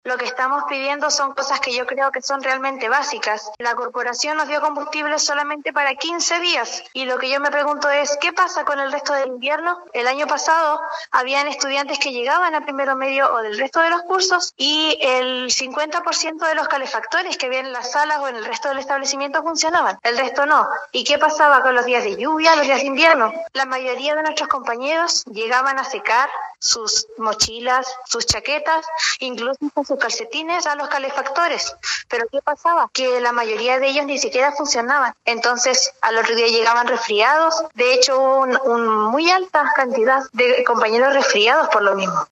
Lo que estamos pidiendo son cosas que yo creo que son realmente básicas. La corporación nos dio combustible solamente para 15 días y lo que yo me pregunto es, ¿qué pasa con el resto del invierno? El año pasado habían estudiantes que llegaban a primero medio o del resto de los cursos y el 50% de los calefactores que había en las salas o en el resto del establecimiento funcionaban, el resto no. ¿Y qué pasaba con los días de lluvia, los días de invierno? La mayoría de nuestros compañeros llegaban a secar sus mochilas, sus chaquetas, incluso sus calcetines a los calefactores. Pero ¿qué pasaba? Que la mayoría de ellos ni siquiera funcionaban. Entonces, al otro día llegaban resfriados. De hecho, hubo muy alta cantidad de compañeros resfriados por lo mismo.